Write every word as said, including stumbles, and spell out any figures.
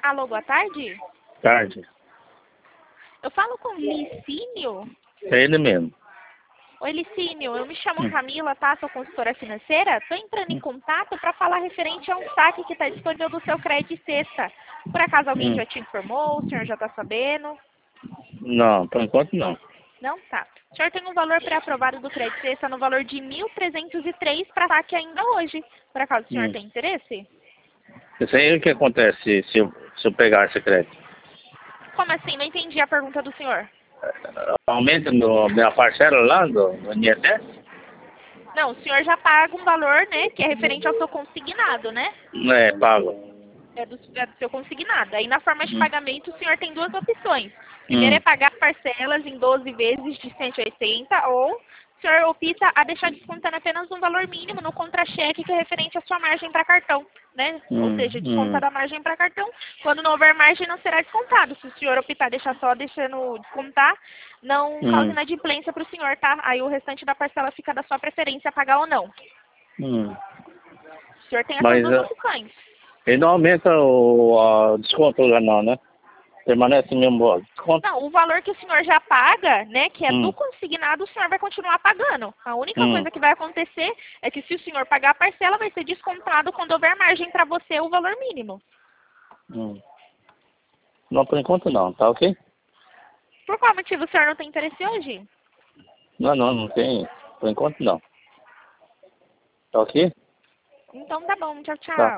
Alô, boa tarde. Tarde. Eu falo com o Licínio. É ele mesmo. Oi, Licínio. Eu me chamo Hum. Camila, tá? Sou consultora financeira. Estou entrando em contato para falar referente a um saque que está disponível do seu crédito sexta. Por acaso alguém Hum. já te informou? O senhor já está sabendo? Não, por enquanto não. Não? Tá. O senhor tem um valor pré-aprovado do crédito sexta no valor de mil trezentos e três para saque ainda hoje. Por acaso o senhor Hum. tem interesse? Isso aí é o que acontece se eu, se eu pegar esse crédito. Como assim? Não entendi a pergunta do senhor. Aumenta no, minha parcela lá do, do I N S S? Não, o senhor já paga um valor, né, que é referente ao seu consignado, né? Não é pago. É do, é do seu consignado. Aí na forma de Hum. pagamento o senhor tem duas opções. Primeiro é Hum. pagar parcelas em doze vezes de cento e oitenta ou o senhor opta a deixar descontando apenas um valor mínimo no contra-cheque que é referente à sua margem para cartão, né? Ou Hum. seja, Hum. descontar da margem para cartão. Quando não houver margem não será descontado. Se o senhor optar deixar só deixando descontar, não causa Hum. inadimplência para o senhor, tá? Aí o restante da parcela fica da sua preferência pagar ou não. Hum. O senhor tem essas Mas duas uh, opções. ele não aumenta o uh, desconto lá não, né? Permanece mesmo o desconto? Não, o valor que o senhor já paga, né, que é do Hum. consignado, o senhor vai continuar pagando. A única Hum. coisa que vai acontecer é que se o senhor pagar a parcela, vai ser descontado quando houver margem para você o valor mínimo. Hum. Não, por enquanto não, tá ok? Por qual motivo o senhor não tem interesse hoje? Não, não, não tem. Por enquanto não. Tá ok? Então tá bom, tchau, Tá. tchau.